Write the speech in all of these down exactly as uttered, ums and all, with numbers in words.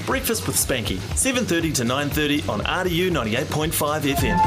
Breakfast with Spanky, seven thirty to nine thirty on R D U ninety-eight point five F M.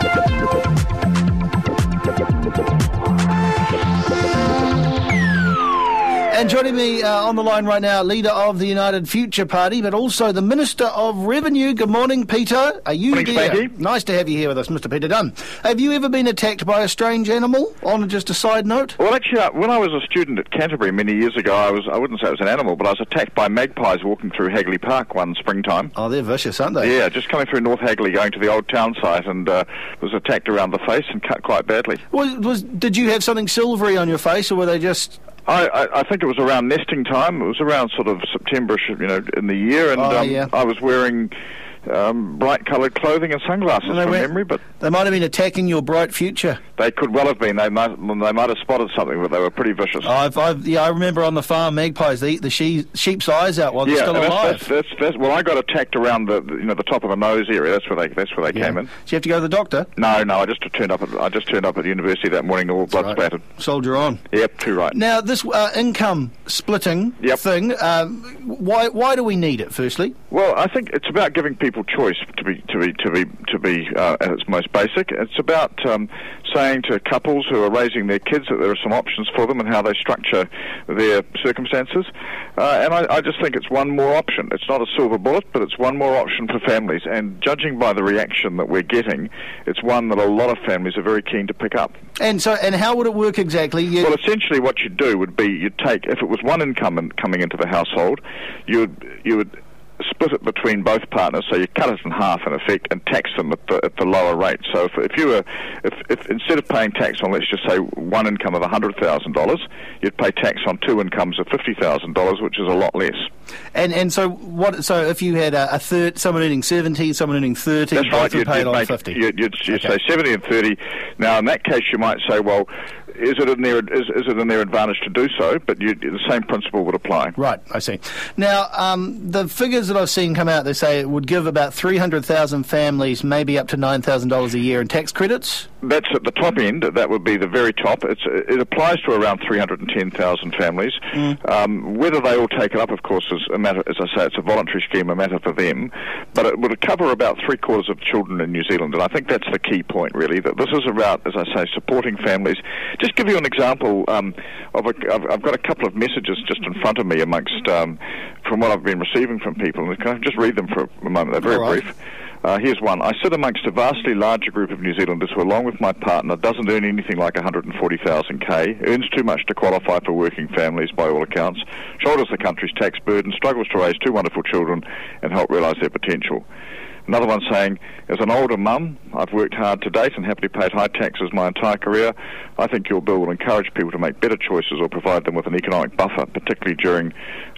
And joining me uh, on the line right now, leader of the United Future Party, but also the Minister of Revenue. Good morning, Peter. Are you Thanks, there? Spanky. Nice to have you here with us, Mister Peter Dunn. Have you ever been attacked by a strange animal? On just a side note. Well, actually, uh, when I was a student at Canterbury many years ago, I was, I wouldn't say it was an animal, but I was attacked by magpies walking through Hagley Park one springtime. Oh, they're vicious, aren't they? Yeah, just coming through North Hagley, going to the old town site, and uh, was attacked around the face and cut quite badly. Was, was Did you have something silvery on your face, or were they just... I, I, I think it was around nesting time. It was around sort of September-ish, you know, in the year, and oh, um, yeah. I was wearing um, bright-coloured clothing and sunglasses well, from went, memory, but they might have been attacking your bright future. They could well have been. They might, they might have spotted something, but they were pretty vicious. I've, I've, yeah, I remember on the farm, magpies, they eat the she, sheep's eyes out while yeah, they're still that's, alive. That's, that's, that's, well, I got attacked around the, you know, the top of the nose area. That's where they, that's where they yeah. came in. Did you have to go to the doctor? No, no. I just turned up. At, I just turned up at university that morning, all blood right. splattered. Soldier on. Yep, too right. Now, this uh, income splitting yep. thing. Um, why, why do we need it? Firstly, well, I think it's about giving people choice. To be, to be, to be, to be uh, at its most basic. It's about um, saying to couples who are raising their kids that there are some options for them and how they structure their circumstances. Uh, and I, I just think it's one more option. It's not a silver bullet, but it's one more option for families. And judging by the reaction that we're getting, it's one that a lot of families are very keen to pick up. And so, and how would it work exactly? You... Well, essentially, what you'd do would be you'd take, if it was one income in, coming into the household, you would you would. split it between both partners, so you cut it in half in effect and tax them at the, at the lower rate. So if, if you were, if, if instead of paying tax on, let's just say, one income of one hundred thousand dollars, you'd pay tax on two incomes of fifty thousand dollars, which is a lot less. And and so what? So if you had a, a third, someone earning seventy, someone earning thirty, that's both right, would you'd, pay you'd it on make, fifty. You'd, you'd, you'd okay. say seventy and thirty. Now, in that case, you might say, well, is it in their is, is it in their advantage to do so? But you, the same principle would apply. Right, I see. Now, um, the figures that I've seen come out, they say it would give about three hundred thousand families maybe up to nine thousand dollars a year in tax credits. That's at the top end. That would be the very top. It's, it applies to around three hundred ten thousand families. Mm. Um, whether they all take it up, of course, is a matter. As I say, it's a voluntary scheme, a matter for them. But it would cover about three quarters of children in New Zealand, and I think that's the key point, really. That this is about, as I say, supporting families. Just give you an example um, of a. I've, I've got a couple of messages just in front of me amongst um, from what I've been receiving from people, and can I just read them for a moment? They're very right. brief. Uh, here's one. I sit amongst a vastly larger group of New Zealanders who, along with my partner, doesn't earn anything like one hundred forty thousand K, earns too much to qualify for working families by all accounts, shoulders the country's tax burden, struggles to raise two wonderful children and help realise their potential. Another one saying, as an older mum, I've worked hard to date and happily paid high taxes my entire career. I think your bill will encourage people to make better choices or provide them with an economic buffer, particularly during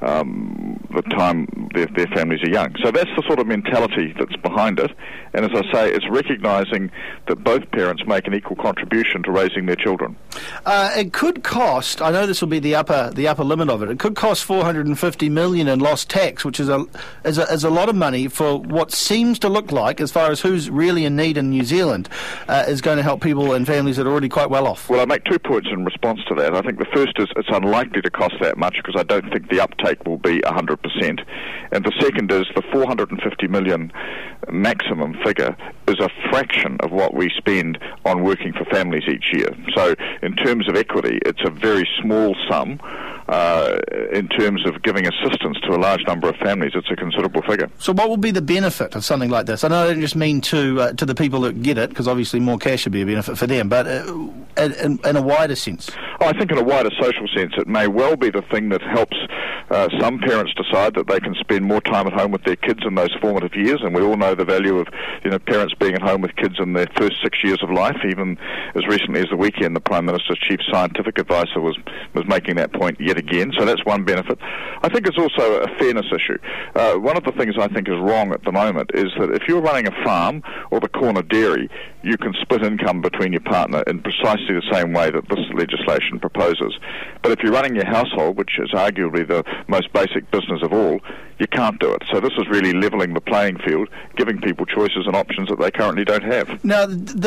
um, the time their, their families are young. So that's the sort of mentality that's behind it. And as I say, it's recognising that both parents make an equal contribution to raising their children. Uh, it could cost, I know this will be the upper the upper limit of it, it could cost four hundred fifty million dollars in lost tax, which is a, is a, is a lot of money for what seems to look like, as far as who's really in need in New Zealand, uh, is going to help people and families that are already quite well off. Well, I make two points in response to that. I think the first is it's unlikely to cost that much because I don't think the uptake will be one hundred percent. And the second is the four hundred fifty million dollars maximum figure is a fraction of what we spend on working for families each year. So in terms of equity, it's a very small sum. Uh, in terms of giving assistance to a large number of families, it's a considerable figure. So what will be the benefit of something like this? I know I don't just mean to uh, to the people that get it, because obviously more cash would be a benefit for them, but uh, in, in a wider sense. Oh, I think in a wider social sense, it may well be the thing that helps uh, some parents decide that they can spend more time at home with their kids in those formative years, and we all know the value of, you know, parents being at home with kids in their first six years of life. Even as recently as the weekend, the Prime Minister's chief scientific advisor was, was making that point yet again, so that's one benefit. I think it's also a fairness issue. Uh, one of the things I think is wrong at the moment is that if you're running a farm or the corner dairy, you can split income between your partner in precisely the same way that this legislation proposes. But if you're running your household, which is arguably the most basic business of all, you can't do it. So this is really levelling the playing field, giving people choices and options that they currently don't have. Now, the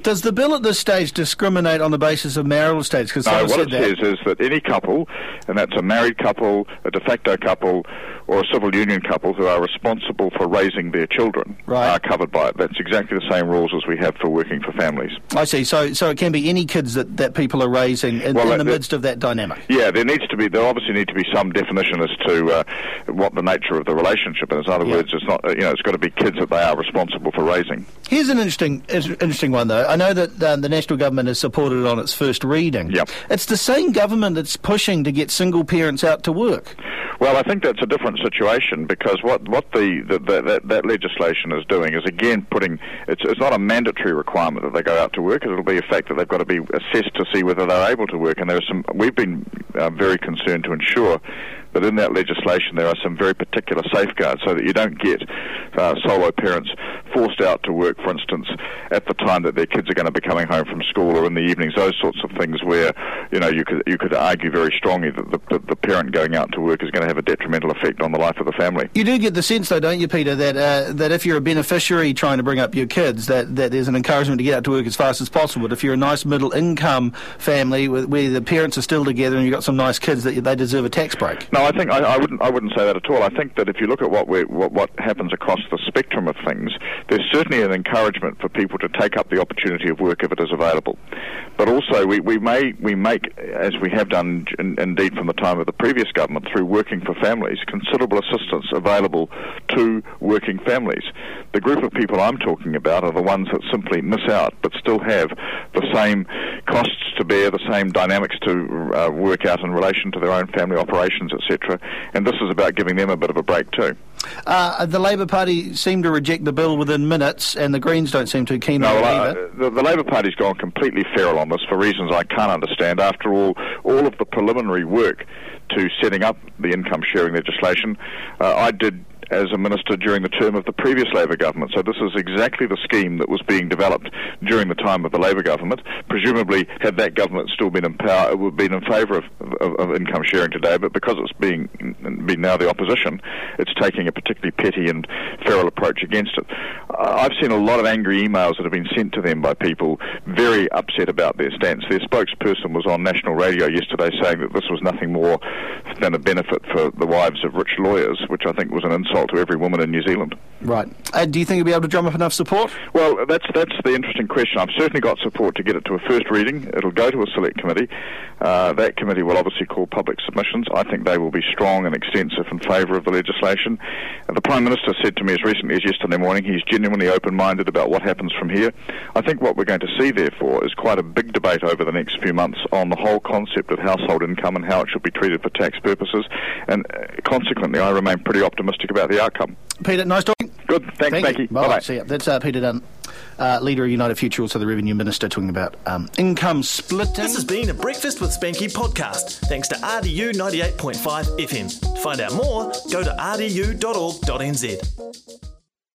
Does the bill at this stage discriminate on the basis of marital status? Because no, what it that. says is that any couple, and that's a married couple, a de facto couple, or a civil union couple who are responsible for raising their children, right. are covered by it. That's exactly the same rules as we have for working for families. I see. So, so it can be any kids that, that people are raising in, well, in the that, midst of that dynamic. Yeah, there needs to be. There obviously need to be some definition as to uh, what the nature of the relationship is. In other yeah. words, it's not. You know, it's got to be kids that they are responsible for raising. Here's an interesting, interesting one though. I know that um, the national government has supported it on its first reading. Yep. It's the same government that's pushing to get single parents out to work. Well, I think that's a different situation because what what the, the, the that, that legislation is doing is again putting it's it's not a mandatory requirement that they go out to work. It'll be a fact that they've got to be assessed to see whether they're able to work. And there's some we've been uh, very concerned to ensure that in that legislation there are some very particular safeguards so that you don't get uh, solo parents forced out to work, for instance, at the time that their kids are going to be coming home from school or in the evenings, those sorts of things where, you know, you could you could argue very strongly that the, the, the parent going out to work is going to have a detrimental effect on the life of the family. You do get the sense, though, don't you, Peter, that uh, that if you're a beneficiary trying to bring up your kids, that, that there's an encouragement to get out to work as fast as possible. But if you're a nice middle-income family with, where the parents are still together and you've got some nice kids, that they deserve a tax break. No, I think I, I wouldn't. I wouldn't say that at all. I think that if you look at what, we're, what what happens across the spectrum of things, there's certainly an encouragement for people to take up the opportunity of work if it is available. But also, we, we may we make, as we have done in, indeed from the time of the previous government, through Working for Families, considerable assistance available to working families. The group of people I'm talking about are the ones that simply miss out, but still have the same costs to bear, the same dynamics to uh, work out in relation to their own family operations, et cetera. And this is about giving them a bit of a break too. Uh, the Labour Party seem to reject the bill within minutes, and the Greens don't seem too keen on no, it well, either. Uh, the, the Labour Party's gone completely feral on this for reasons I can't understand. After all, all of the preliminary work to setting up the income sharing legislation, uh, I did as a minister during the term of the previous Labour government. So this is exactly the scheme that was being developed during the time of the Labour government. Presumably, had that government still been in power, it would have been in favour of, of, of income sharing today, but because it's being, being now the opposition, it's taking a particularly petty and feral approach against it. I've seen a lot of angry emails that have been sent to them by people very upset about their stance. Their spokesperson was on national radio yesterday saying that this was nothing more than a benefit for the wives of rich lawyers, which I think was an insult to every woman in New Zealand. Right. Uh, do you think you'll be able to drum up enough support? Well, that's that's the interesting question. I've certainly got support to get it to a first reading. It'll go to a select committee. Uh, that committee will obviously call public submissions. I think they will be strong and extensive in favour of the legislation. Uh, the Prime Minister said to me as recently as yesterday morning he's genuinely open-minded about what happens from here. I think what we're going to see, therefore, is quite a big debate over the next few months on the whole concept of household income and how it should be treated for tax purposes. And uh, consequently, I remain pretty optimistic about the outcome. Peter, nice talking. Good. Thanks, Thank Becky. You. Bye-bye. See ya. That's uh, Peter Dunn, uh, leader of United Future, also the Revenue Minister, talking about um, income splitting. This has been a Breakfast with Spanky podcast, thanks to R D U ninety-eight point five F M. To find out more, go to r d u dot org dot n z.